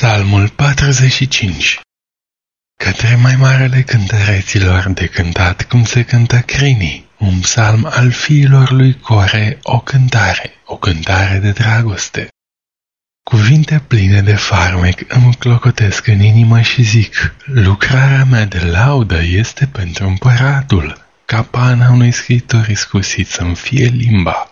Psalmul 45. Către mai marele cântăreților de cântat cum se cântă crinii, un psalm al fiilor lui Core, o cântare de dragoste. Cuvinte pline de farmec îmi clocotesc în inimă și zic, lucrarea mea de laudă este pentru împăratul, ca pana unui scriitor iscusit să-mi fie limba.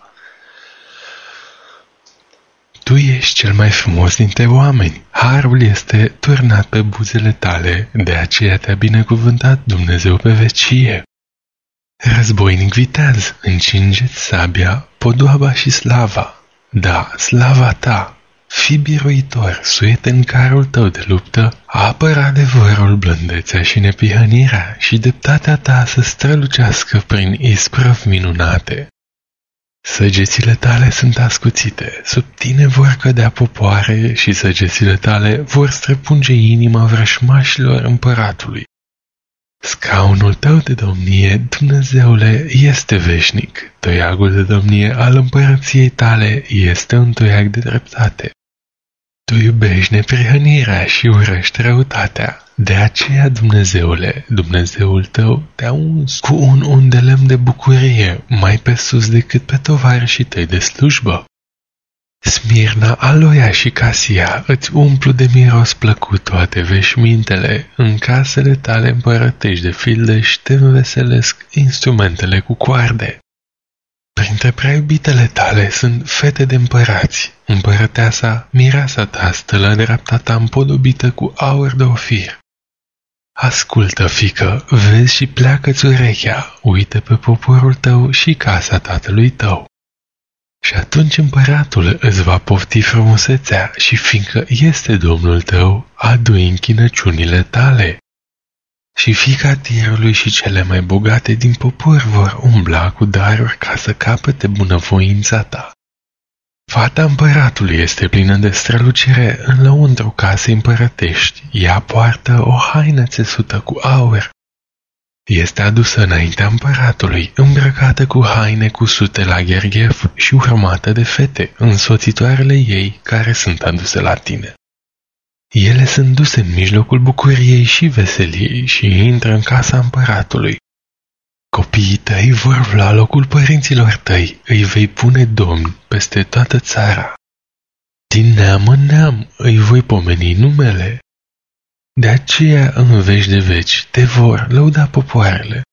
Tu ești cel mai frumos dintre oameni, harul este turnat pe buzele tale, de aceea te-a binecuvântat Dumnezeu pe vecie. Războinic viteaz, încinge-ți sabia, podoaba și slava, da, slava ta, fii biruitor, suiete în carul tău de luptă, apără adevărul, blândețea și nepihănirea și dreptatea ta să strălucească prin isprăvi minunate. Săgețile tale sunt ascuțite, sub tine vor cădea popoare și săgețile tale vor străpunge inima vrășmașilor împăratului. Scaunul tău de domnie, Dumnezeule, este veșnic, toiagul de domnie al împărăției tale este un toiag de dreptate. Tu iubești neprihănirea și urăști răutatea. De aceea, Dumnezeule, Dumnezeul tău te-a uns cu un un de lemn de bucurie, mai pe sus decât pe tovarășii tăi de slujbă. Smirna, Aloia și Casia îți umplu de miros plăcut toate veșmintele, în casele tale împărătești de fildeș te înveselesc instrumentele cu coarde. Printre prea iubitele tale sunt fete de împărați, împărăteasa, mireasa ta stă la dreapta ta împodobită cu aur de ofir. Ascultă, fiică, vezi și pleacă-ți urechea, uite pe poporul tău și casa tatălui tău. Și atunci împăratul îți va pofti frumusețea și fiindcă este Domnul tău, adu-i închinăciunile tale. Și fiica Tirului și cele mai bogate din popor vor umbla cu daruri ca să capete bunăvoința ta. Fata împăratului este plină de strălucire în lăuntru casei împărătești, ea poartă o haină țesută cu aur. Este adusă înaintea împăratului, îmbrăcată cu haine cusute la gherghef și urmată de fete, însoțitoarele ei care sunt aduse la tine. Ele sunt duse în mijlocul bucuriei și veseliei și intră în casa împăratului. Copiii tăi vor lua locul părinților tăi, îi vei pune domni peste toată țara. Din neam în neam îi voi pomeni numele. De aceea în veci de veci te vor lăuda popoarele.